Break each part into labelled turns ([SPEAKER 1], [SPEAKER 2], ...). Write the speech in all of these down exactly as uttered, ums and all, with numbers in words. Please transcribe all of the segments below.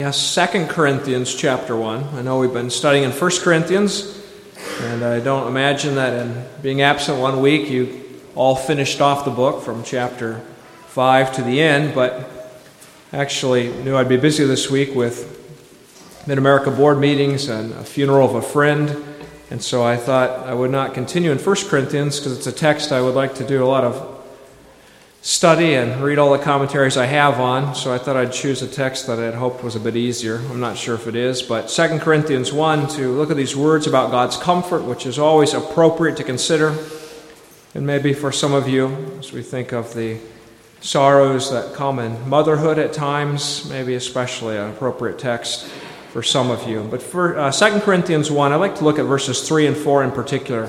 [SPEAKER 1] Yes, Second Corinthians chapter one. I know we've been studying in First Corinthians, and I don't imagine that in being absent one week you all finished off the book from chapter five to the end, but actually knew I'd be busy this week with Mid-America board meetings and a funeral of a friend, and so I thought I would not continue in First Corinthians because it's a text I would like to do a lot of study and read all the commentaries I have on, so I thought I'd choose a text that I had hoped was a bit easier. I'm not sure if it is, but Second Corinthians one, to look at these words about God's comfort, which is always appropriate to consider, and maybe for some of you, as we think of the sorrows that come in motherhood at times, maybe especially an appropriate text for some of you. But for uh, Second Corinthians one, I'd like to look at verses three and four in particular.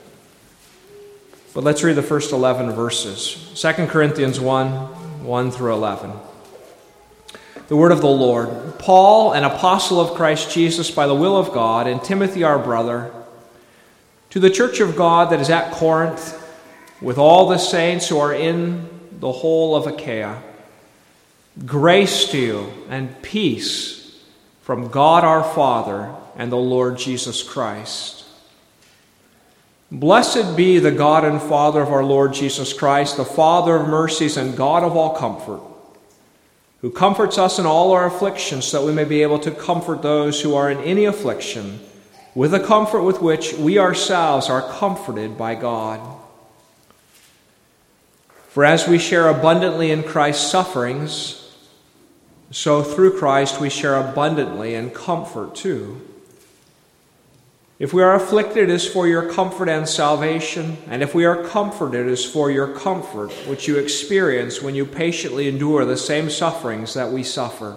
[SPEAKER 1] But let's read the first eleven verses. Second Corinthians one, one through eleven. The word of the Lord. Paul, an apostle of Christ Jesus by the will of God, and Timothy our brother, to the church of God that is at Corinth, with all the saints who are in the whole of Achaia, grace to you and peace from God our Father and the Lord Jesus Christ. Blessed be the God and Father of our Lord Jesus Christ, the Father of mercies and God of all comfort, who comforts us in all our afflictions, so that we may be able to comfort those who are in any affliction, with the comfort with which we ourselves are comforted by God. For as we share abundantly in Christ's sufferings, so through Christ we share abundantly in comfort too. If we are afflicted, it is for your comfort and salvation, and if we are comforted, it is for your comfort, which you experience when you patiently endure the same sufferings that we suffer.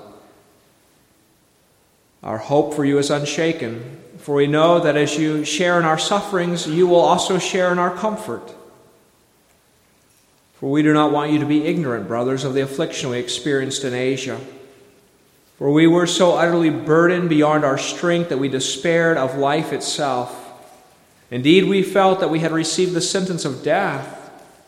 [SPEAKER 1] Our hope for you is unshaken, for we know that as you share in our sufferings, you will also share in our comfort. For we do not want you to be ignorant, brothers, of the affliction we experienced in Asia. For we were so utterly burdened beyond our strength that we despaired of life itself. Indeed, we felt that we had received the sentence of death.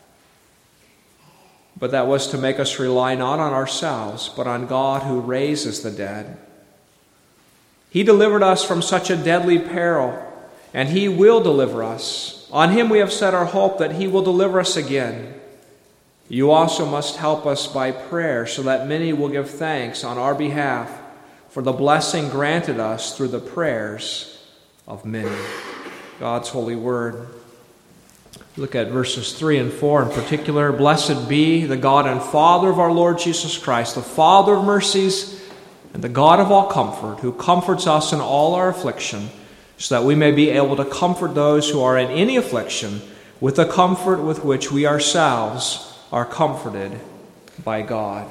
[SPEAKER 1] But that was to make us rely not on ourselves, but on God who raises the dead. He delivered us from such a deadly peril, and He will deliver us. On Him we have set our hope that He will deliver us again. You also must help us by prayer, so that many will give thanks on our behalf for the blessing granted us through the prayers of many. God's holy word. Look at verses three and four in particular. Blessed be the God and Father of our Lord Jesus Christ, the Father of mercies and the God of all comfort, who comforts us in all our affliction, so that we may be able to comfort those who are in any affliction with the comfort with which we ourselves are comforted by God.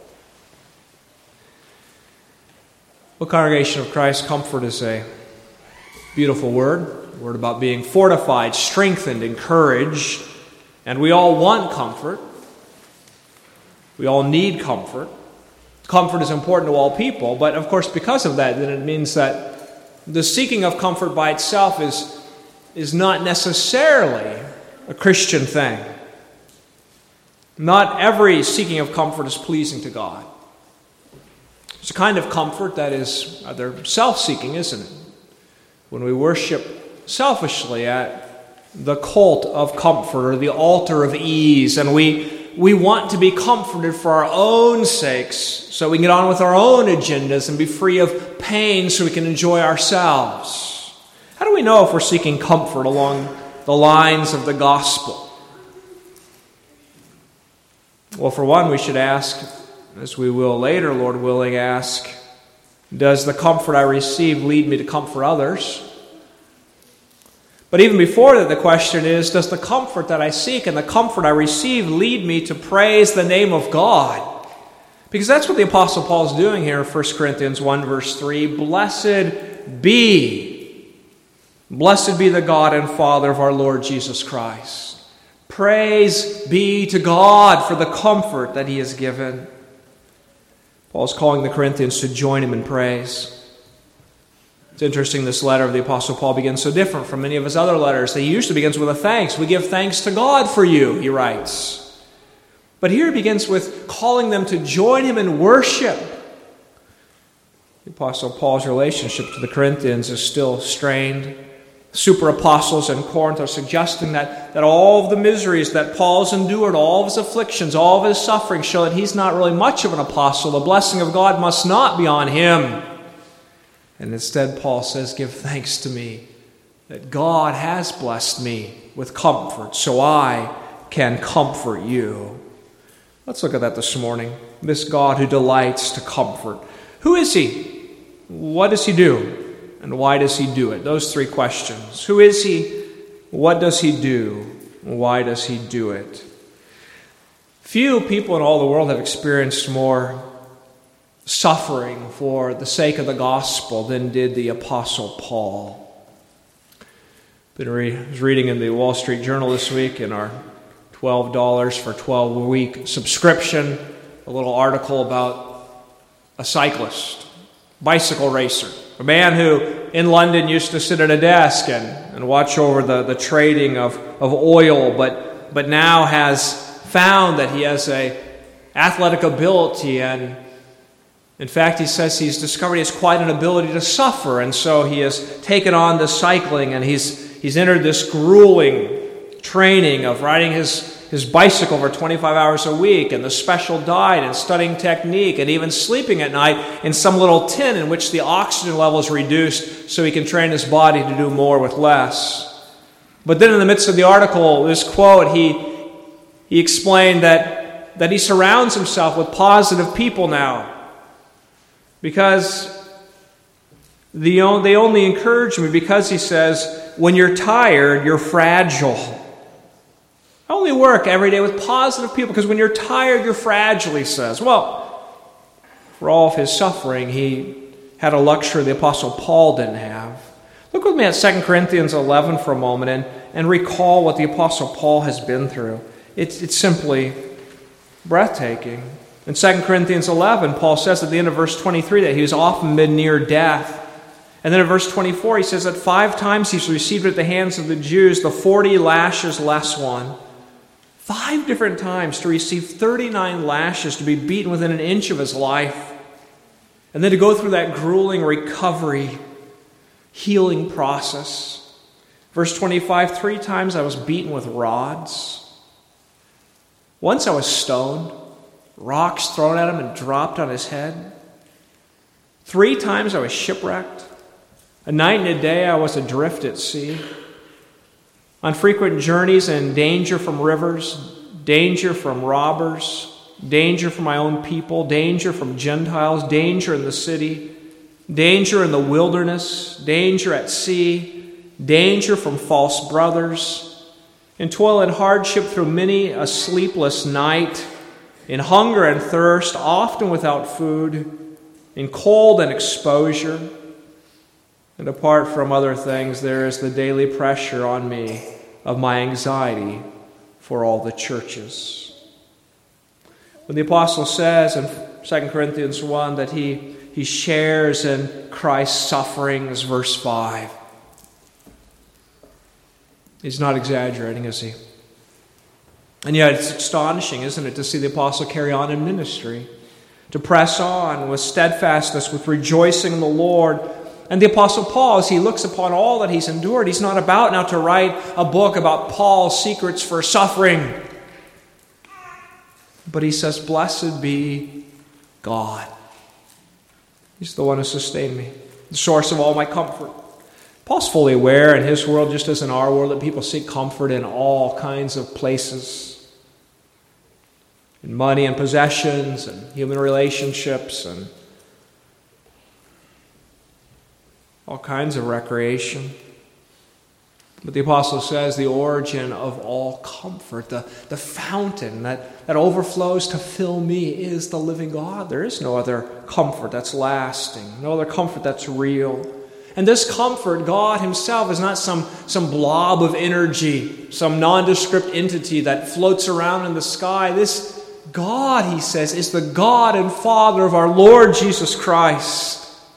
[SPEAKER 1] Well, congregation of Christ, comfort is a beautiful word. A word about being fortified, strengthened, encouraged. And we all want comfort. We all need comfort. Comfort is important to all people, but of course because of that, then it means that the seeking of comfort by itself is, is not necessarily a Christian thing. Not every seeking of comfort is pleasing to God. It's a kind of comfort that is rather self-seeking, isn't it? When we worship selfishly at the cult of comfort or the altar of ease, and we, we want to be comforted for our own sakes so we can get on with our own agendas and be free of pain so we can enjoy ourselves. How do we know if we're seeking comfort along the lines of the gospel? Well, for one, we should ask, as we will later, Lord willing, ask, does the comfort I receive lead me to comfort others? But even before that, the question is, does the comfort that I seek and the comfort I receive lead me to praise the name of God? Because that's what the Apostle Paul is doing here in First Corinthians one, verse three. Blessed be, blessed be the God and Father of our Lord Jesus Christ. Praise be to God for the comfort that He has given. Paul's calling the Corinthians to join him in praise. It's interesting, this letter of the Apostle Paul begins so different from many of his other letters. He usually begins with a thanks. We give thanks to God for you, he writes. But here he begins with calling them to join him in worship. The Apostle Paul's relationship to the Corinthians is still strained. Super apostles in Corinth are suggesting that, that all of the miseries that Paul's endured, all of his afflictions, all of his suffering show that he's not really much of an apostle. The blessing of God must not be on him. And instead, Paul says, give thanks to me that God has blessed me with comfort, so I can comfort you. Let's look at that this morning. This God who delights to comfort. Who is he? What does he do? And why does he do it? Those three questions. Who is he? What does he do? Why does he do it? Few people in all the world have experienced more suffering for the sake of the gospel than did the Apostle Paul. Been re- I was reading in the Wall Street Journal this week in our twelve dollars for twelve-week subscription, a little article about a cyclist, bicycle racer, a man who in London used to sit at a desk and, and watch over the, the trading of, of oil, but, but now has found that he has a athletic ability, and in fact he says he's discovered he has quite an ability to suffer, and so he has taken on the cycling, and he's he's entered this grueling training of riding his his bicycle for twenty-five hours a week, and the special diet, and studying technique, and even sleeping at night in some little tin in which the oxygen level is reduced so he can train his body to do more with less. But then in the midst of the article, this quote, he he explained that, that he surrounds himself with positive people now because the, they only encourage me because, he says, when you're tired, you're fragile. I only work every day with positive people because when you're tired, you're fragile, he says. Well, for all of his suffering, he had a luxury the Apostle Paul didn't have. Look with me at Second Corinthians eleven for a moment and, and recall what the Apostle Paul has been through. It's, it's simply breathtaking. In Second Corinthians eleven, Paul says at the end of verse twenty-three that he was often been near death. And then in verse twenty-four, he says that five times he's received at the hands of the Jews the forty lashes less one. Five different times to receive thirty-nine lashes, to be beaten within an inch of his life. And then to go through that grueling recovery, healing process. Verse twenty-five, three times I was beaten with rods. Once I was stoned, rocks thrown at him and dropped on his head. Three times I was shipwrecked. A night and a day I was adrift at sea. On frequent journeys and danger from rivers, danger from robbers, danger from my own people, danger from Gentiles, danger in the city, danger in the wilderness, danger at sea, danger from false brothers, in toil and hardship through many a sleepless night, in hunger and thirst, often without food, in cold and exposure. And apart from other things, there is the daily pressure on me of my anxiety for all the churches. When the apostle says in Second Corinthians one that he, he shares in Christ's sufferings, verse five, he's not exaggerating, is he? And yet it's astonishing, isn't it, to see the apostle carry on in ministry, to press on with steadfastness, with rejoicing in the Lord. And the Apostle Paul, as he looks upon all that he's endured, he's not about now to write a book about Paul's secrets for suffering. But he says, blessed be God. He's the one who sustained me, the source of all my comfort. Paul's fully aware in his world, just as in our world, that people seek comfort in all kinds of places. In money and possessions and human relationships and all kinds of recreation. But the apostle says the origin of all comfort, the, the fountain that, that overflows to fill me is the living God. There is no other comfort that's lasting, no other comfort that's real. And this comfort, God himself, is not some, some blob of energy, some nondescript entity that floats around in the sky. This God, he says, is the God and Father of our Lord Jesus Christ.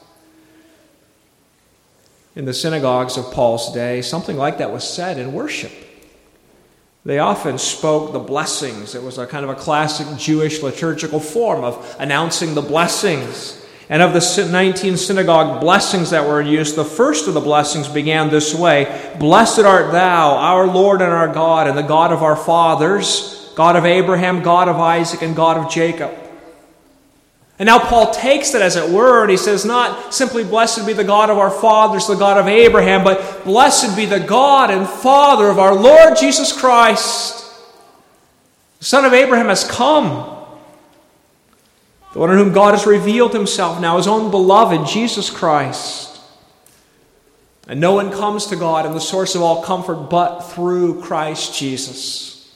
[SPEAKER 1] In the synagogues of Paul's day, something like that was said in worship. They often spoke the blessings. It was a kind of a classic Jewish liturgical form of announcing the blessings. And of the nineteen synagogue blessings that were in use, the first of the blessings began this way: Blessed art thou, our Lord and our God, and the God of our fathers, God of Abraham, God of Isaac, and God of Jacob. And now Paul takes that as it were, and he says, not simply blessed be the God of our fathers, the God of Abraham, but blessed be the God and Father of our Lord Jesus Christ. The Son of Abraham has come. The one in whom God has revealed himself now, his own beloved, Jesus Christ. And no one comes to God and the source of all comfort but through Christ Jesus.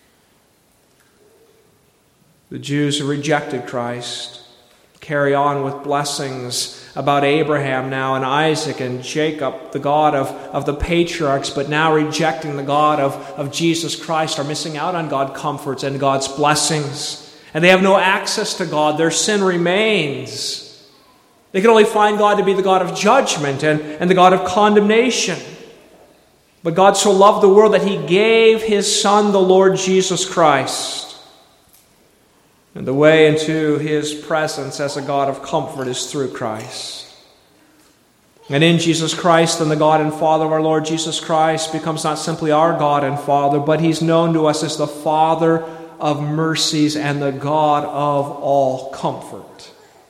[SPEAKER 1] The Jews who rejected Christ carry on with blessings about Abraham now and Isaac and Jacob, the God of, of the patriarchs, but now rejecting the God of, of Jesus Christ, are missing out on God's comforts and God's blessings. And they have no access to God. Their sin remains. They can only find God to be the God of judgment and, and the God of condemnation. But God so loved the world that he gave his Son, the Lord Jesus Christ. And the way into his presence as a God of comfort is through Christ. And in Jesus Christ, then the God and Father of our Lord Jesus Christ becomes not simply our God and Father, but he's known to us as the Father of mercies and the God of all comfort.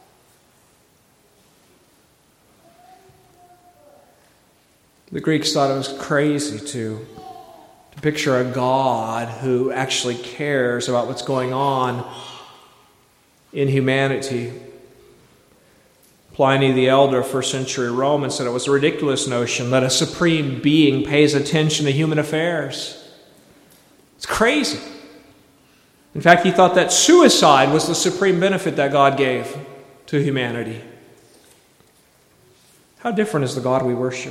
[SPEAKER 1] The Greeks thought it was crazy to, to picture a God who actually cares about what's going on in humanity. Pliny the Elder, first century Roman, said it was a ridiculous notion that a supreme being pays attention to human affairs. It's crazy. In fact, he thought that suicide was the supreme benefit that God gave to humanity. How different is the God we worship?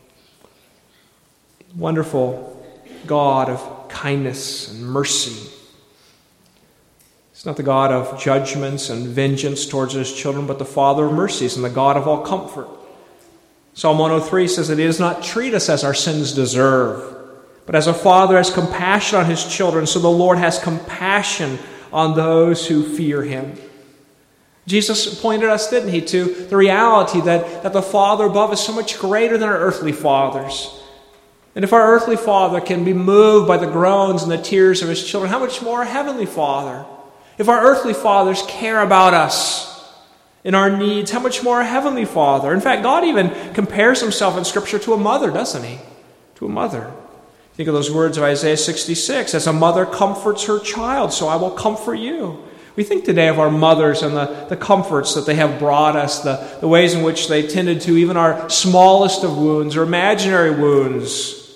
[SPEAKER 1] Wonderful God of kindness and mercy. He's not the God of judgments and vengeance towards his children, but the Father of mercies and the God of all comfort. Psalm one oh three says that he does not treat us as our sins deserve, but as a father has compassion on his children, so the Lord has compassion on those who fear him. Jesus pointed us, didn't he, to the reality that, that the Father above is so much greater than our earthly fathers. And if our earthly father can be moved by the groans and the tears of his children, how much more our heavenly Father? If our earthly fathers care about us in our needs, how much more our heavenly Father? In fact, God even compares himself in Scripture to a mother, doesn't he? To a mother. Think of those words of Isaiah sixty-six, as a mother comforts her child, so I will comfort you. We think today of our mothers and the, the comforts that they have brought us, the, the ways in which they tended to even our smallest of wounds or imaginary wounds,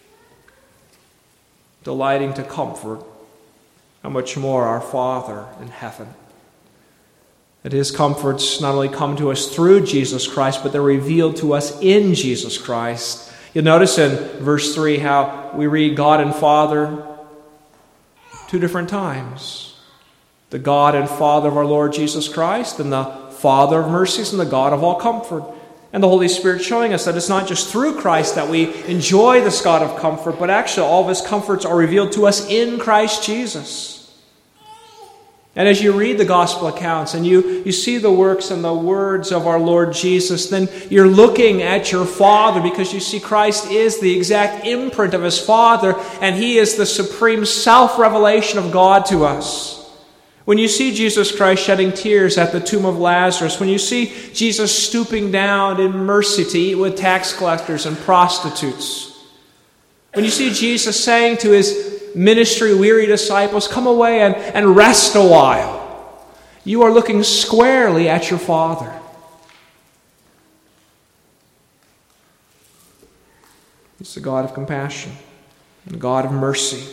[SPEAKER 1] delighting to comfort. How much more our Father in heaven. That his comforts not only come to us through Jesus Christ, but they're revealed to us in Jesus Christ. You'll notice in verse three how we read God and Father two different times. The God and Father of our Lord Jesus Christ, and the Father of mercies and the God of all comfort. And the Holy Spirit showing us that it's not just through Christ that we enjoy this God of comfort, but actually all of his comforts are revealed to us in Christ Jesus. And as you read the gospel accounts and you, you see the works and the words of our Lord Jesus, then you're looking at your Father because you see Christ is the exact imprint of his Father, and he is the supreme self-revelation of God to us. When you see Jesus Christ shedding tears at the tomb of Lazarus, when you see Jesus stooping down in mercy to eat with tax collectors and prostitutes, when you see Jesus saying to his ministry-weary disciples, come away and, and rest a while, you are looking squarely at your Father. He's the God of compassion and the God of mercy.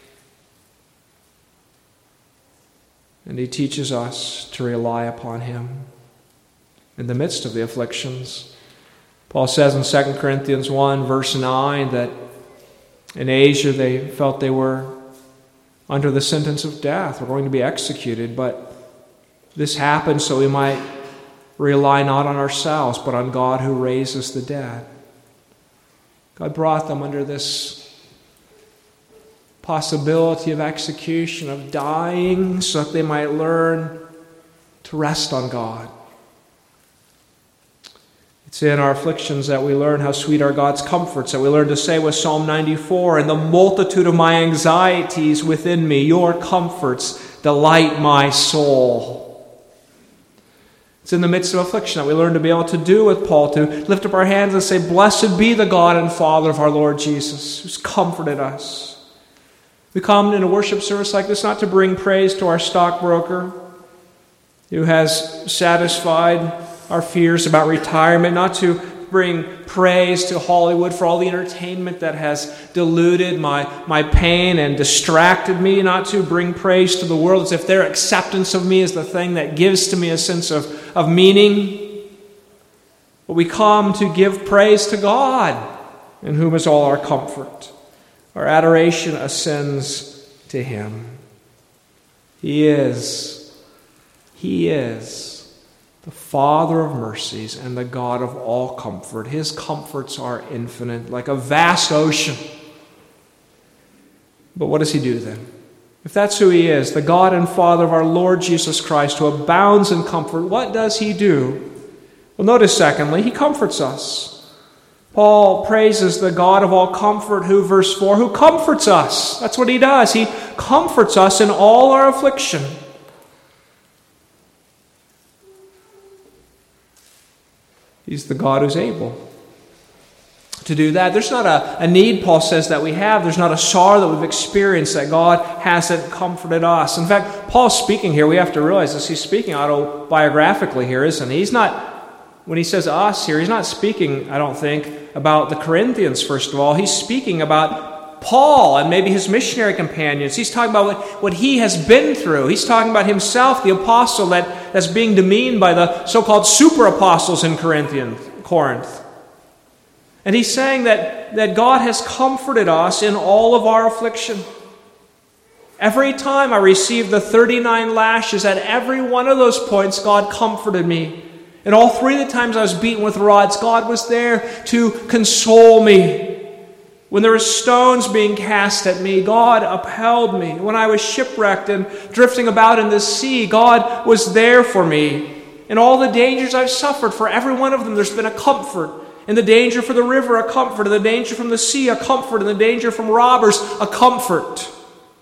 [SPEAKER 1] And he teaches us to rely upon him in the midst of the afflictions. Paul says in Second Corinthians one, verse nine, that in Asia they felt they were under the sentence of death, were going to be executed, but this happened so we might rely not on ourselves, but on God who raises the dead. God brought them under this possibility of execution, of dying, so that they might learn to rest on God. It's in our afflictions that we learn how sweet are God's comforts, that we learn to say with Psalm ninety-four, "In the multitude of my anxieties within me, your comforts delight my soul." It's in the midst of affliction that we learn to be able to do with Paul, to lift up our hands and say, "Blessed be the God and Father of our Lord Jesus, who's comforted us." We come in a worship service like this not to bring praise to our stockbroker, who has satisfied our fears about retirement, not to bring praise to Hollywood for all the entertainment that has diluted my, my pain and distracted me, not to bring praise to the world as if their acceptance of me is the thing that gives to me a sense of, of meaning. But we come to give praise to God, in whom is all our comfort. Our adoration ascends to Him. He is, He is the Father of mercies and the God of all comfort. His comforts are infinite, like a vast ocean. But what does He do then? If that's who He is, the God and Father of our Lord Jesus Christ, who abounds in comfort, what does He do? Well, notice secondly, He comforts us. Paul praises the God of all comfort who, verse four, who comforts us. That's what He does. He comforts us in all our affliction. He's the God who's able to do that. There's not a, a need, Paul says, that we have. There's not a sorrow that we've experienced that God hasn't comforted us. In fact, Paul's speaking here. We have to realize this. He's speaking autobiographically here, isn't he? He's not, when he says us here, he's not speaking, I don't think, about the Corinthians, first of all. He's speaking about Paul and maybe his missionary companions. He's talking about what, what he has been through. He's talking about himself, the apostle that, that's being demeaned by the so-called super apostles in Corinthian, Corinth. And he's saying that, that God has comforted us in all of our affliction. Every time I received the thirty-nine lashes, at every one of those points, God comforted me. And all three of the times I was beaten with rods, God was there to console me. When there were stones being cast at me, God upheld me. When I was shipwrecked and drifting about in the sea, God was there for me. In all the dangers I've suffered, for every one of them, there's been a comfort. In the danger for the river, a comfort. In the danger from the sea, a comfort. In the danger from robbers, a comfort.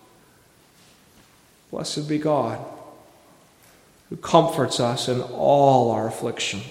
[SPEAKER 1] Blessed be God, who comforts us in all our affliction.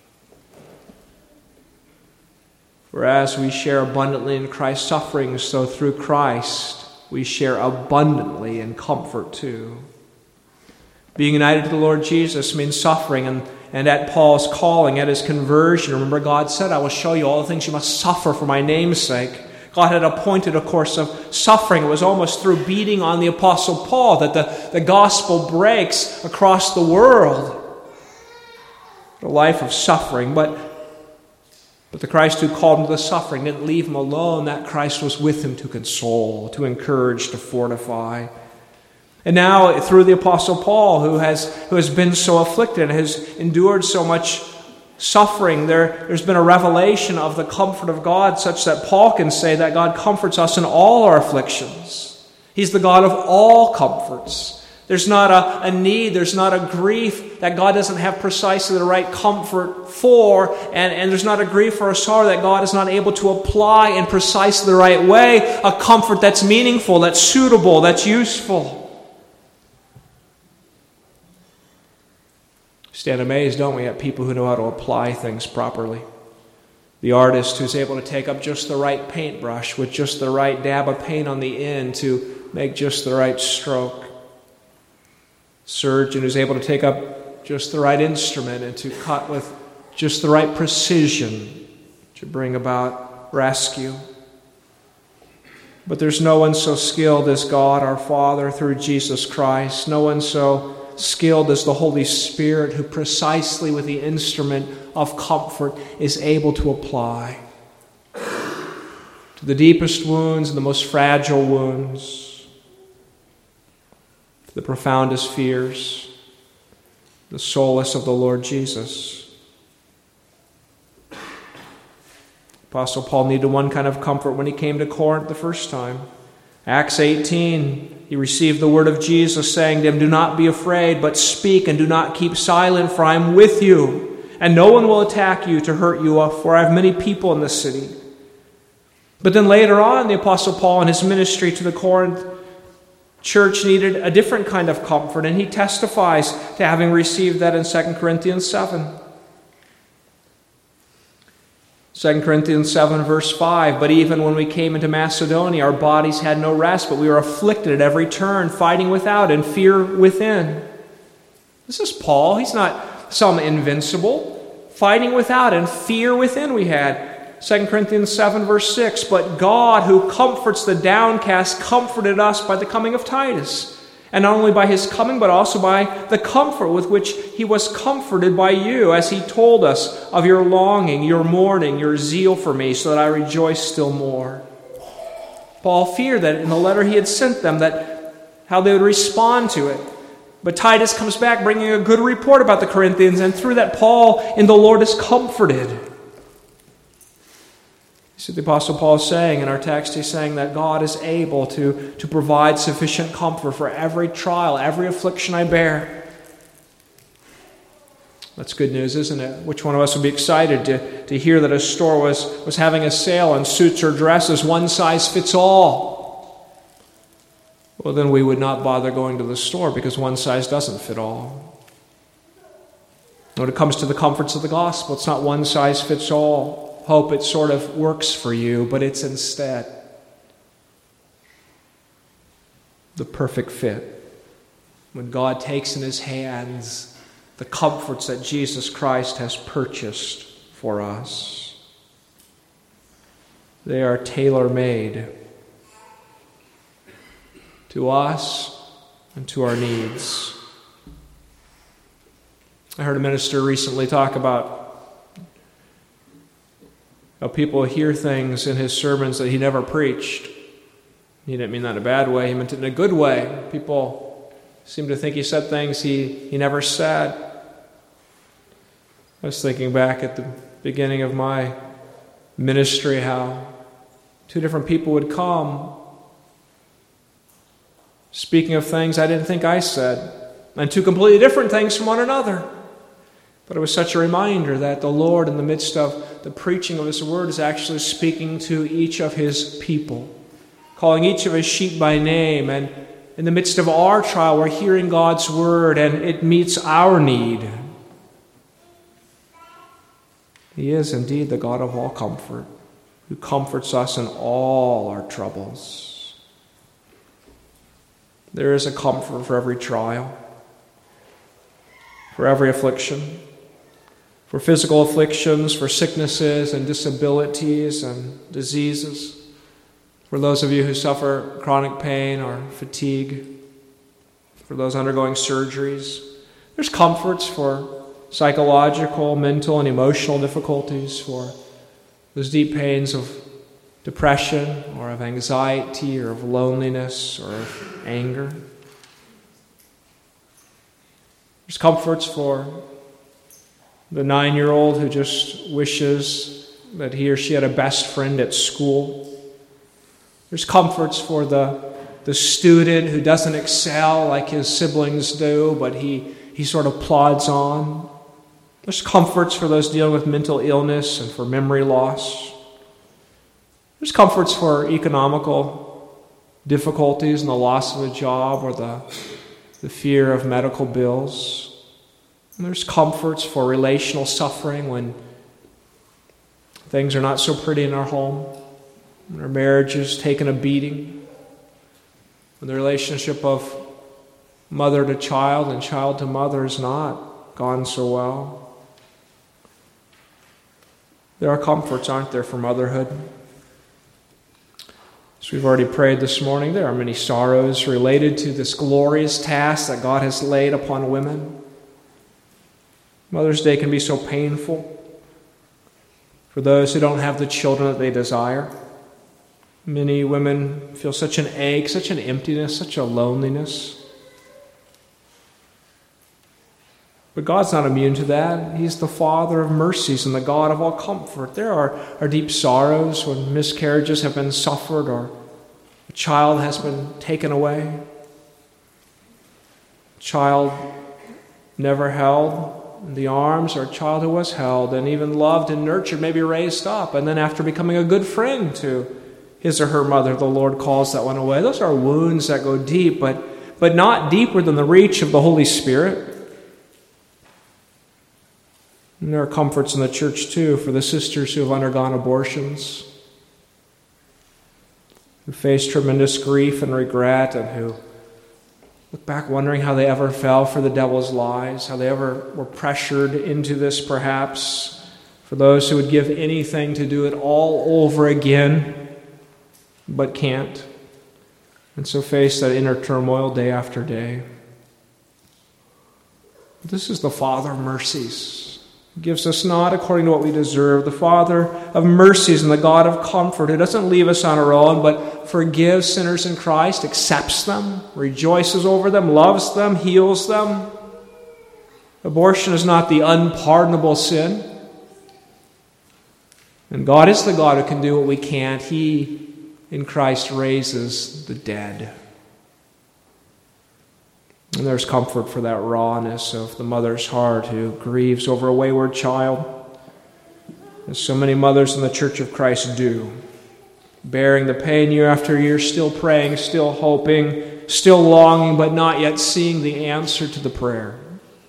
[SPEAKER 1] For as we share abundantly in Christ's sufferings, so through Christ we share abundantly in comfort too. Being united to the Lord Jesus means suffering, and, and at Paul's calling, at his conversion, remember God said, "I will show you all the things you must suffer for my name's sake." God had appointed a course of suffering. It was almost through beating on the Apostle Paul that the, the gospel breaks across the world. A life of suffering, but But the Christ who called him to the suffering didn't leave him alone. That Christ was with him to console, to encourage, to fortify. And now, through the Apostle Paul, who has, who has been so afflicted and has endured so much suffering, there, there's been a revelation of the comfort of God such that Paul can say that God comforts us in all our afflictions. He's the God of all comforts. There's not a, a need, there's not a grief that God doesn't have precisely the right comfort for, and, and there's not a grief or a sorrow that God is not able to apply in precisely the right way, a comfort that's meaningful, that's suitable, that's useful. We stand amazed, don't we, at people who know how to apply things properly. The artist who's able to take up just the right paintbrush with just the right dab of paint on the end to make just the right stroke. Surgeon who's able to take up just the right instrument and to cut with just the right precision to bring about rescue. But there's no one so skilled as God our Father through Jesus Christ. No one so skilled as the Holy Spirit, who precisely with the instrument of comfort is able to apply to the deepest wounds and the most fragile wounds, the profoundest fears, the solace of the Lord Jesus. Apostle Paul needed one kind of comfort when he came to Corinth the first time. Acts eighteen, he received the word of Jesus saying to him, "Do not be afraid, but speak and do not keep silent, for I am with you, and no one will attack you to hurt you, for I have many people in this city. But then later on, the Apostle Paul in his ministry to the Corinth church needed a different kind of comfort, and he testifies to having received that in Second Corinthians seven. Second Corinthians seven, verse five, but even when we came into Macedonia, our bodies had no rest, but we were afflicted at every turn, fighting without and fear within. This is Paul. He's not some invincible. Fighting without and fear within we had. Second Corinthians seven, verse six, but God, who comforts the downcast, comforted us by the coming of Titus. And not only by his coming, but also by the comfort with which he was comforted by you, as he told us of your longing, your mourning, your zeal for me, so that I rejoice still more. Paul feared that in the letter he had sent them, that how they would respond to it. But Titus comes back bringing a good report about the Corinthians, and through that Paul in the Lord is comforted. You see, the Apostle Paul is saying in our text, he's saying that God is able to, to provide sufficient comfort for every trial, every affliction I bear. That's good news, isn't it? Which one of us would be excited to, to hear that a store was, was having a sale on suits or dresses, one size fits all? Well, then we would not bother going to the store because one size doesn't fit all. When it comes to the comforts of the gospel, it's not one size fits all. Hope it sort of works for you, but it's instead the perfect fit. When God takes in his hands the comforts that Jesus Christ has purchased for us. They are tailor-made to us and to our needs. I heard a minister recently talk about how people hear things in his sermons that he never preached. He didn't mean that in a bad way. He meant it in a good way. People seem to think he said things he, he never said. I was thinking back at the beginning of my ministry how two different people would come speaking of things I didn't think I said, and two completely different things from one another. But it was such a reminder that the Lord, in the midst of the preaching of his word, is actually speaking to each of his people, calling each of his sheep by name. And in the midst of our trial, we're hearing God's word, and it meets our need. He is indeed the God of all comfort, who comforts us in all our troubles. There is a comfort for every trial, for every affliction. For physical afflictions, for sicknesses and disabilities and diseases. For those of you who suffer chronic pain or fatigue. For those undergoing surgeries. There's comforts for psychological, mental, and emotional difficulties. For those deep pains of depression or of anxiety or of loneliness or of anger. There's comforts for the nine-year-old who just wishes that he or she had a best friend at school. There's comforts for the, the student who doesn't excel like his siblings do, but he, he sort of plods on. There's comforts for those dealing with mental illness and for memory loss. There's comforts for economical difficulties and the loss of a job or the, the fear of medical bills. And there's comforts for relational suffering when things are not so pretty in our home, when our marriage is taking a beating, when the relationship of mother to child and child to mother is not gone so well. There are comforts, aren't there, for motherhood? As we've already prayed this morning, there are many sorrows related to this glorious task that God has laid upon women. Mother's Day can be so painful for those who don't have the children that they desire. Many women feel such an ache, such an emptiness, such a loneliness. But God's not immune to that. He's the Father of mercies and the God of all comfort. There are, are deep sorrows when miscarriages have been suffered or a child has been taken away. A child never held in the arms, or a child who was held and even loved and nurtured, maybe raised up, and then after becoming a good friend to his or her mother, the Lord calls that one away. Those are wounds that go deep, but, but not deeper than the reach of the Holy Spirit. And there are comforts in the church, too, for the sisters who have undergone abortions, who face tremendous grief and regret, and who look back wondering how they ever fell for the devil's lies, how they ever were pressured into this, perhaps. For those who would give anything to do it all over again, but can't, and so face that inner turmoil day after day. But this is the Father of mercies. He gives us not according to what we deserve. The Father of mercies and the God of comfort, who doesn't leave us on our own, but forgives sinners in Christ, accepts them, rejoices over them, loves them, heals them. Abortion is not the unpardonable sin. And God is the God who can do what we can't. He, in Christ, raises the dead. And there's comfort for that rawness of the mother's heart who grieves over a wayward child, as so many mothers in the Church of Christ do, bearing the pain year after year, still praying, still hoping, still longing, but not yet seeing the answer to the prayer.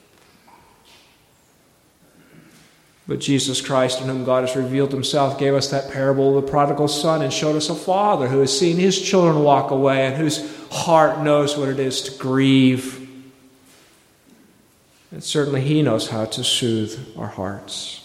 [SPEAKER 1] But Jesus Christ, in whom God has revealed himself, gave us that parable of the prodigal son and showed us a father who has seen his children walk away and whose heart knows what it is to grieve. And certainly he knows how to soothe our hearts.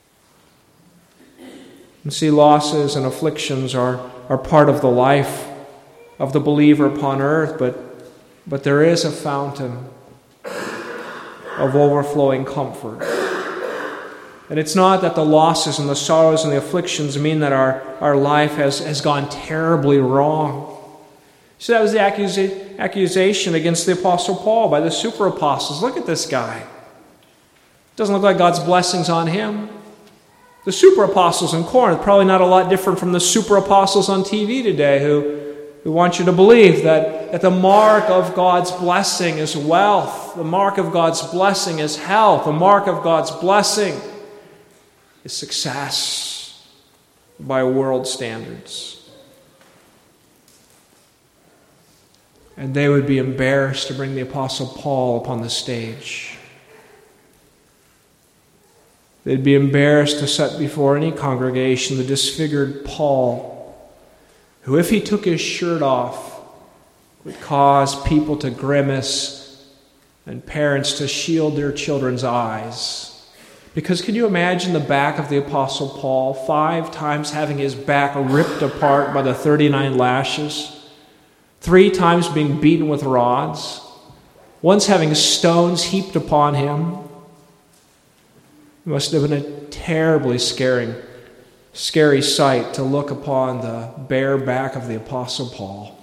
[SPEAKER 1] And see, losses and afflictions are, are part of the life of the believer upon earth, but, but there is a fountain of overflowing comfort. And it's not that the losses and the sorrows and the afflictions mean that our, our life has, has gone terribly wrong. So that was the accusa- accusation against the Apostle Paul by the super apostles. Look at this guy. Doesn't look like God's blessings on him. The super apostles in Corinth, probably not a lot different from the super apostles on T V today who, who want you to believe that, that the mark of God's blessing is wealth. The mark of God's blessing is health. The mark of God's blessing is success by world standards. And they would be embarrassed to bring the Apostle Paul upon the stage. They'd be embarrassed to set before any congregation the disfigured Paul, who, if he took his shirt off, would cause people to grimace and parents to shield their children's eyes. Because can you imagine the back of the Apostle Paul, five times having his back ripped apart by the thirty-nine lashes? Three times being beaten with rods, once having stones heaped upon him. It must have been a terribly scary, scary sight to look upon the bare back of the Apostle Paul.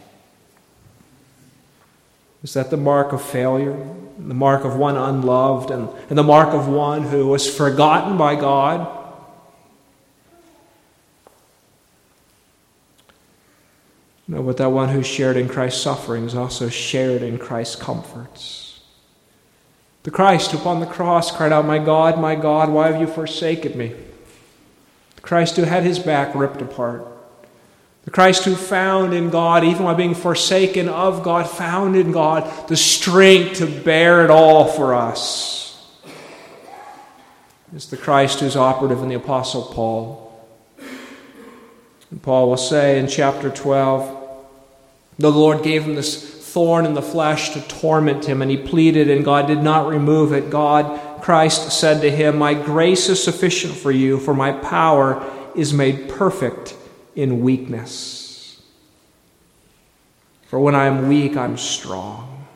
[SPEAKER 1] Is that the mark of failure? The mark of one unloved, and, and the mark of one who was forgotten by God? No, but that one who shared in Christ's sufferings also shared in Christ's comforts. The Christ who upon the cross cried out, "My God, my God, why have you forsaken me?" The Christ who had his back ripped apart. The Christ who found in God, even while being forsaken of God, found in God the strength to bear it all for us. It's the Christ who's operative in the Apostle Paul. And Paul will say in chapter twelve, the Lord gave him this thorn in the flesh to torment him, and he pleaded, and God did not remove it. God, Christ, said to him, "My grace is sufficient for you, for my power is made perfect in weakness. For when I am weak, I'm strong."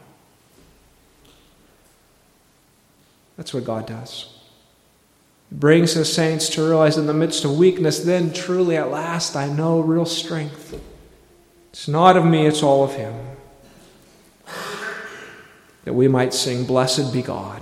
[SPEAKER 1] That's what God does. It brings his saints to realize in the midst of weakness, then truly at last I know real strength. It's not of me, it's all of him. That we might sing, "Blessed be God."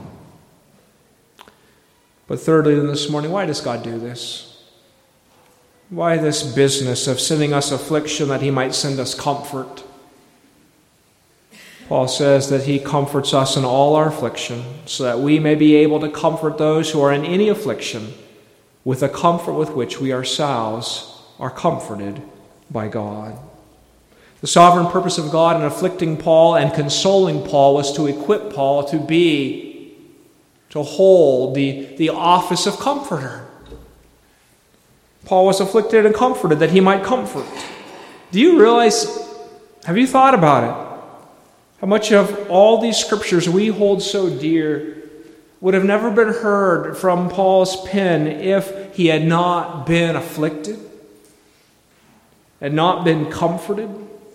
[SPEAKER 1] But thirdly, this morning, why does God do this? Why this business of sending us affliction that he might send us comfort? Paul says that he comforts us in all our affliction, so that we may be able to comfort those who are in any affliction with the comfort with which we ourselves are comforted by God. The sovereign purpose of God in afflicting Paul and consoling Paul was to equip Paul to be, to hold the, the office of comforter. Paul was afflicted and comforted that he might comfort. Do you realize, have you thought about it? How much of all these scriptures we hold so dear would have never been heard from Paul's pen if he had not been afflicted, had not been comforted?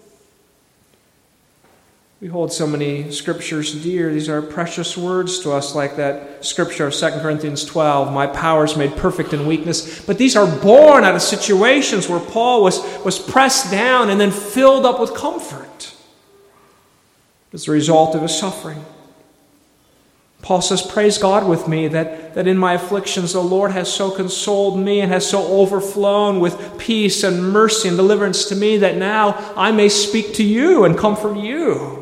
[SPEAKER 1] We hold so many scriptures dear. These are precious words to us, like that scripture of Second Corinthians twelve, my power is made perfect in weakness. But these are born out of situations where Paul was, was pressed down and then filled up with comfort as a result of his suffering. Paul says, praise God with me that, that in my afflictions the Lord has so consoled me and has so overflown with peace and mercy and deliverance to me that now I may speak to you and comfort you.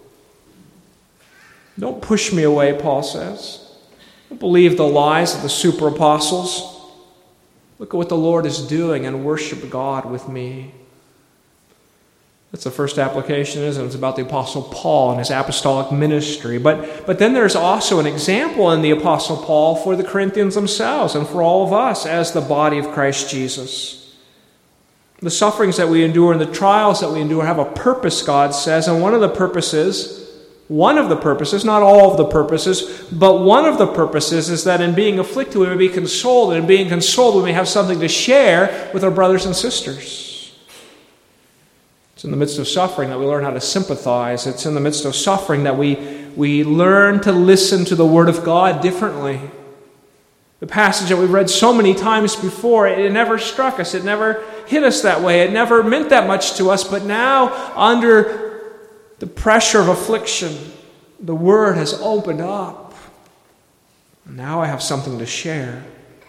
[SPEAKER 1] Don't push me away, Paul says. Don't believe the lies of the super apostles. Look at what the Lord is doing and worship God with me. That's the first application, isn't it? It's about the Apostle Paul and his apostolic ministry. But, but then there's also an example in the Apostle Paul for the Corinthians themselves and for all of us as the body of Christ Jesus. The sufferings that we endure and the trials that we endure have a purpose, God says, and one of the purposes, one of the purposes, not all of the purposes, but one of the purposes is that in being afflicted we may be consoled, and in being consoled we may have something to share with our brothers and sisters. It's in the midst of suffering that we learn how to sympathize. It's in the midst of suffering that we, we learn to listen to the Word of God differently. The passage that we've read so many times before, it, it never struck us. It never hit us that way. It never meant that much to us. But now, under the pressure of affliction, the Word has opened up. Now I have something to share.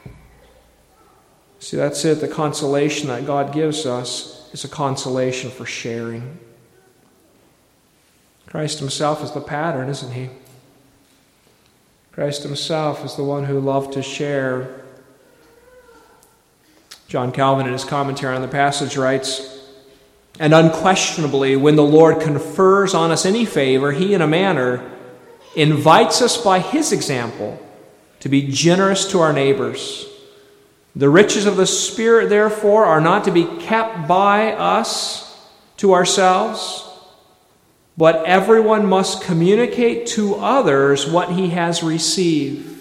[SPEAKER 1] See, that's it. The consolation that God gives us is a consolation for sharing. Christ himself is the pattern, isn't he? Christ himself is the one who loved to share. John Calvin, in his commentary on the passage, writes, and unquestionably, when the Lord confers on us any favor, he, in a manner, invites us by his example to be generous to our neighbors. The riches of the Spirit, therefore, are not to be kept by us to ourselves, but everyone must communicate to others what he has received.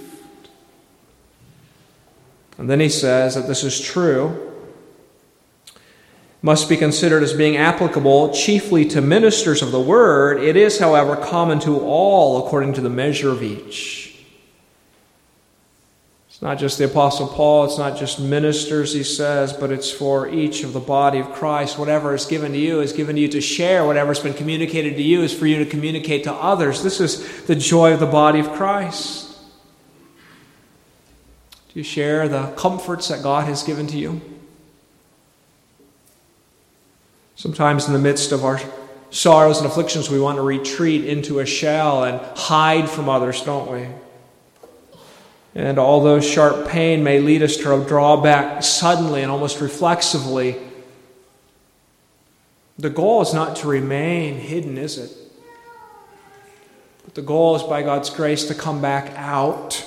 [SPEAKER 1] And then he says that this is true, must be considered as being applicable chiefly to ministers of the word. It is, however, common to all according to the measure of each. It's not just the Apostle Paul, it's not just ministers, he says, but it's for each of the body of Christ. Whatever is given to you is given to you to share. Whatever's been communicated to you is for you to communicate to others. This is the joy of the body of Christ. Do you share the comforts that God has given to you? Sometimes in the midst of our sorrows and afflictions, we want to retreat into a shell and hide from others, don't we? And although sharp pain may lead us to draw back suddenly and almost reflexively, the goal is not to remain hidden, is it? But the goal is, by God's grace, to come back out,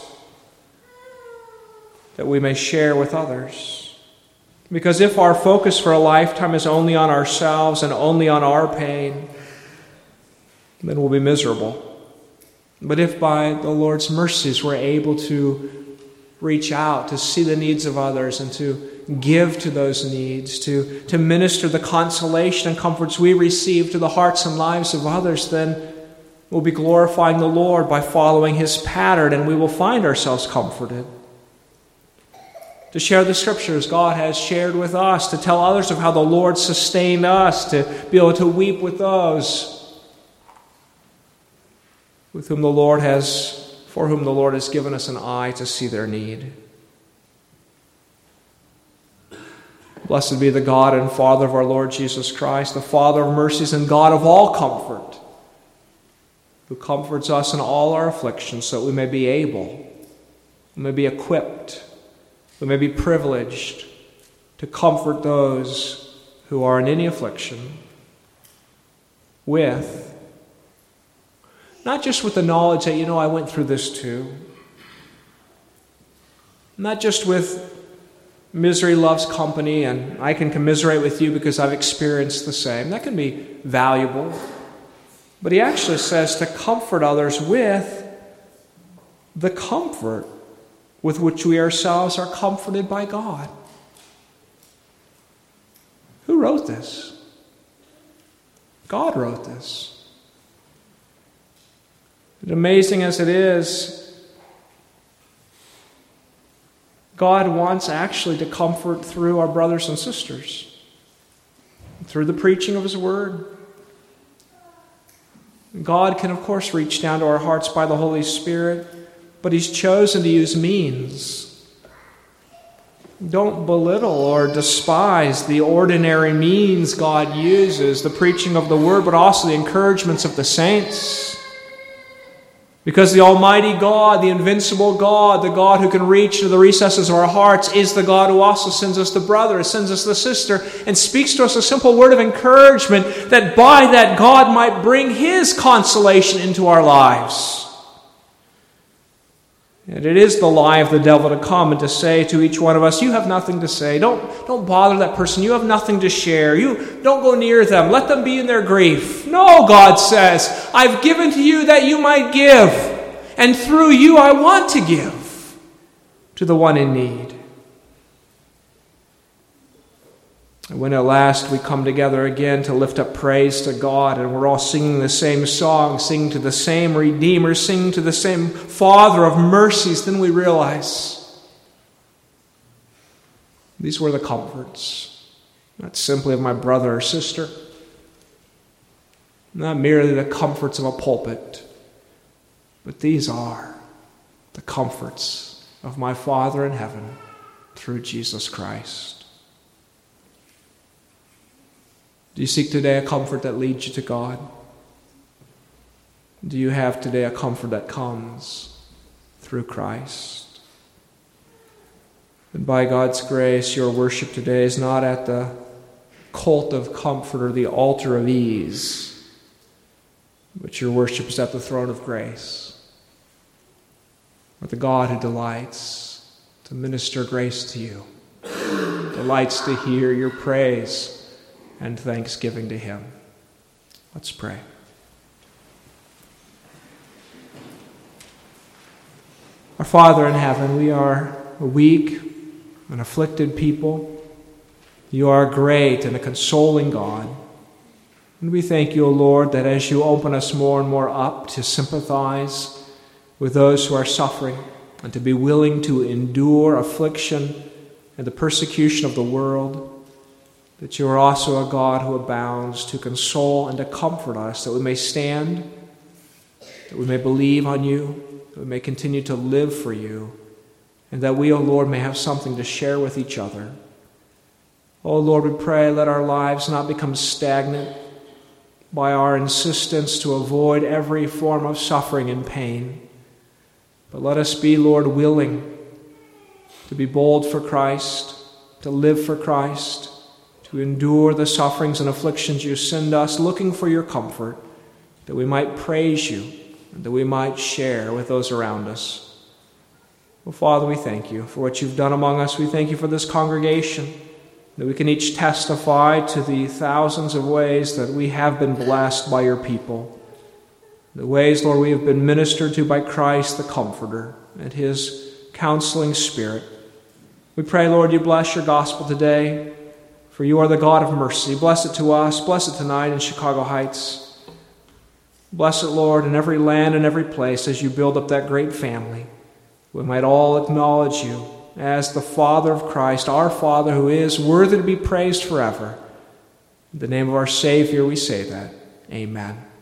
[SPEAKER 1] that we may share with others. Because if our focus for a lifetime is only on ourselves and only on our pain, then we'll be miserable. But if by the Lord's mercies we're able to reach out, to see the needs of others and to give to those needs, to, to minister the consolation and comforts we receive to the hearts and lives of others, then we'll be glorifying the Lord by following his pattern, and we will find ourselves comforted. To share the scriptures God has shared with us, to tell others of how the Lord sustained us, to be able to weep with those with whom the Lord has, for whom the Lord has given us an eye to see their need. Blessed be the God and Father of our Lord Jesus Christ, the Father of mercies and God of all comfort, who comforts us in all our afflictions, so that we may be able, we may be equipped, we may be privileged to comfort those who are in any affliction with, not just with the knowledge that, you know, I went through this too, not just with misery loves company and I can commiserate with you because I've experienced the same. That can be valuable. But he actually says to comfort others with the comfort with which we ourselves are comforted by God. Who wrote this? God wrote this. And amazing as it is, God wants actually to comfort through our brothers and sisters, through the preaching of His Word. God can, of course, reach down to our hearts by the Holy Spirit, but He's chosen to use means. Don't belittle or despise the ordinary means God uses, the preaching of the Word, but also the encouragements of the saints. Because the Almighty God, the invincible God, the God who can reach to the recesses of our hearts, is the God who also sends us the brother, sends us the sister, and speaks to us a simple word of encouragement that by that God might bring His consolation into our lives. And it is the lie of the devil to come and to say to each one of us, you have nothing to say. Don't, don't bother that person. You have nothing to share. You don't go near them. Let them be in their grief. No, God says, I've given to you that you might give. And through you I want to give to the one in need. And when at last we come together again to lift up praise to God, and we're all singing the same song, singing to the same Redeemer, singing to the same Father of mercies, then we realize these were the comforts, not simply of my brother or sister, not merely the comforts of a pulpit, but these are the comforts of my Father in heaven through Jesus Christ. Do you seek today a comfort that leads you to God? Do you have today a comfort that comes through Christ? And by God's grace, your worship today is not at the cult of comfort or the altar of ease, but your worship is at the throne of grace, with the God who delights to minister grace to you, delights to hear your praise and thanksgiving to Him. Let's pray. Our Father in heaven, we are a weak and afflicted people. You are great and a consoling God. And we thank you, O Lord, that as you open us more and more up to sympathize with those who are suffering and to be willing to endure affliction and the persecution of the world, that you are also a God who abounds to console and to comfort us, that we may stand, that we may believe on you, that we may continue to live for you, and that we, O Lord, may have something to share with each other. O Lord, we pray, let our lives not become stagnant by our insistence to avoid every form of suffering and pain, but let us be, Lord, willing to be bold for Christ, to live for Christ, to endure the sufferings and afflictions you send us, looking for your comfort, that we might praise you and that we might share with those around us. Well, Father, we thank you for what you've done among us. We thank you for this congregation, that we can each testify to the thousands of ways that we have been blessed by your people, the ways, Lord, we have been ministered to by Christ the Comforter and His counseling Spirit. We pray, Lord, you bless your gospel today, for you are the God of mercy. Bless it to us. Bless it tonight in Chicago Heights. Bless it, Lord, in every land and every place as you build up that great family. We might all acknowledge you as the Father of Christ, our Father who is worthy to be praised forever. In the name of our Savior we say that. Amen.